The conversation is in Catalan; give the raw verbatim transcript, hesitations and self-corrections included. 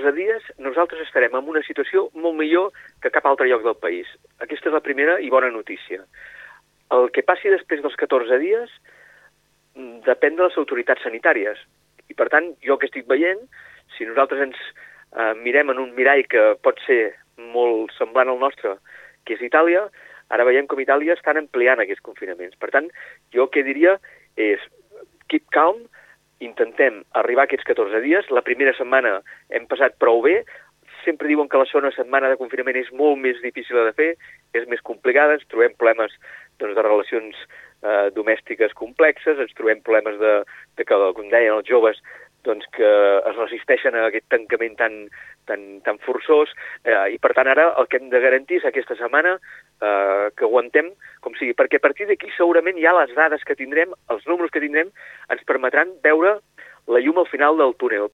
catorze dies nosaltres estarem en una situació molt millor que cap altre lloc del país. Aquesta és la primera i bona notícia. El que passi després dels catorze dies depèn de les autoritats sanitàries. I, per tant, jo que estic veient, si nosaltres ens eh, mirem en un mirall que pot ser molt semblant al nostre, que és Itàlia, ara veiem com Itàlia estan ampliant aquests confinaments. Per tant, jo el que diria és keep calm, intentem arribar a aquests catorze dies. La primera setmana hem passat prou bé. Sempre diuen que la segona setmana de confinament és molt més difícil de fer, és més complicada, ens trobem problemes doncs, de relacions eh, domèstiques complexes, ens trobem problemes de, de que, com deien els joves, doncs, que es resisteixen a aquest tancament tan, tan, tan forçós, eh, i per tant ara el que hem de garantir és aquesta setmana eh, que aguantem com sigui, perquè a partir d'aquí segurament ja les dades que tindrem, els números que tindrem, ens permetran veure la llum al final del túnel,